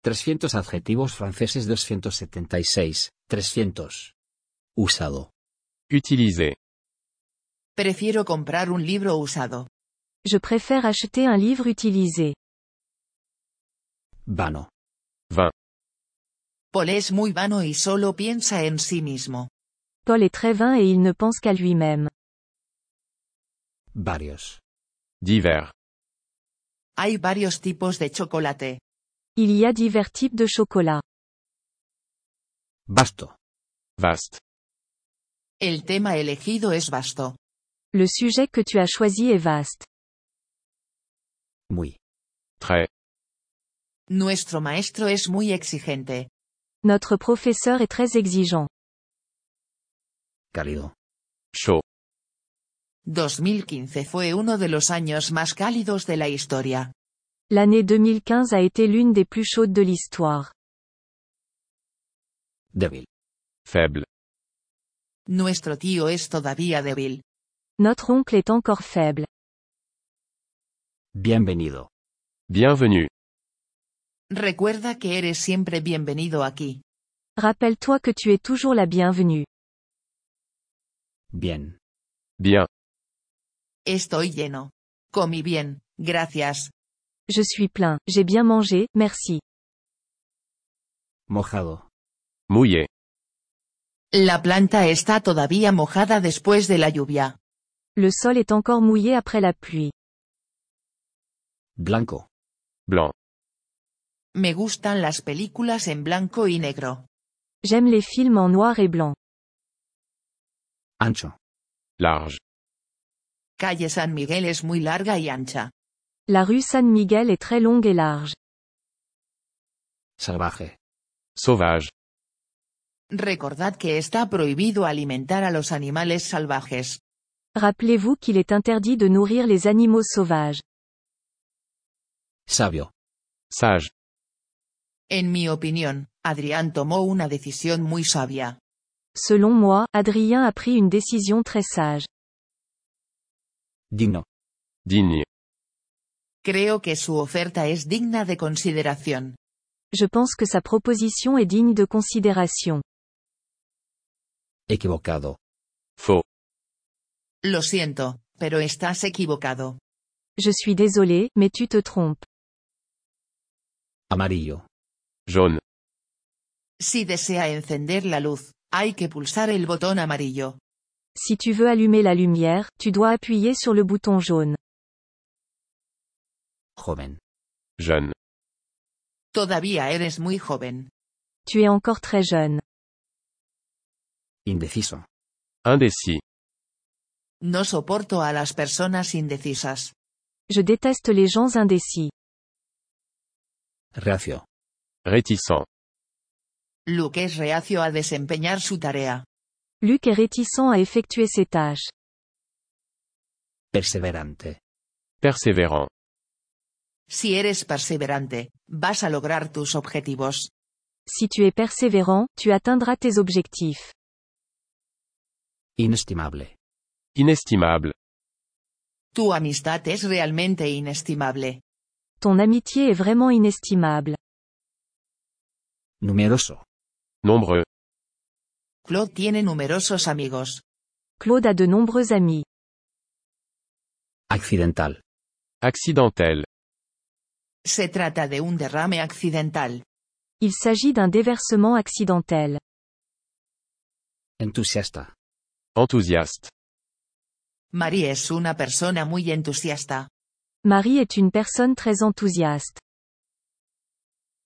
300 adjetivos franceses 276, 300. Usado. Utiliser. Prefiero comprar un libro usado. Je préfère acheter un livre utilisé. Vano. Vain. Paul es muy vano y solo piensa en sí mismo. Paul est très vain et il ne pense qu'à lui-même. Varios. Divers. Hay varios tipos de chocolate. Il y a divers types de chocolat. Vasto. Vaste. El tema elegido es vasto. Le sujet que tu as choisi est vaste. Muy. Très. Nuestro maestro es muy exigente. Notre professeur est très exigeant. Cálido. Chaud. 2015 fue uno de los años más cálidos de la historia. L'année 2015 a été l'une des plus chaudes de l'histoire. Débil. Faible. Nuestro tío es todavía débil. Notre oncle est encore faible. Bienvenido. Bienvenue. Recuerda que eres siempre bienvenido aquí. Rappelle-toi que tu es toujours la bienvenue. Bien. Bien. Estoy lleno. Comí bien, gracias. Je suis plein, j'ai bien mangé, merci. Mojado. Mouillé. La planta está todavía mojada después de la lluvia. Le sol est encore mouillé après la pluie. Blanco. Blanc. Me gustan las películas en blanco y negro. J'aime les films en noir et blanc. Ancho. Large. Calle San Miguel es muy larga y ancha. La rue San Miguel est très longue et large. Salvaje. Sauvage. Recordad que está prohibido alimentar a los animales salvajes. Rappelez-vous qu'il est interdit de nourrir les animaux sauvages. Sabio. Sage. En mi opinión, Adrián tomó una decisión muy sabia. Selon moi, Adrien a pris une décision très sage. Digno. Digne. Creo que su oferta es digna de consideración. Je pense que sa proposition est digne de considération. Equivocado. Faux. Lo siento, pero estás equivocado. Je suis désolé, mais tu te trompes. Amarillo. Jaune. Si desea encender la luz, hay que pulsar el botón amarillo. Si tu veux allumer la lumière, tu dois appuyer sur le bouton jaune. Joven. Jeune. Todavía eres muy joven. Tu es encore très jeune. Indeciso. Indécis. No soporto a las personas indecisas. Je déteste les gens indécis. Reacio. Réticent. Luke es reacio a desempeñar su tarea. Luc est réticent à effectuer ses tâches. Perseverante. Persévérant. Si eres perseverante, vas a lograr tus objetivos. Si tu es persévérant, tu atteindras tes objectifs. Inestimable. Inestimable. Tu amistad es realmente inestimable. Ton amitié est vraiment inestimable. Numeroso. Nombreux. Claude tiene numerosos amigos. Claude a de nombreux amis. Accidental. Accidentel. Se trata de un derrame accidental. Il s'agit d'un déversement accidentel. Entusiasta. Enthousiaste. Marie es una persona muy entusiasta. Marie est une personne très enthousiaste.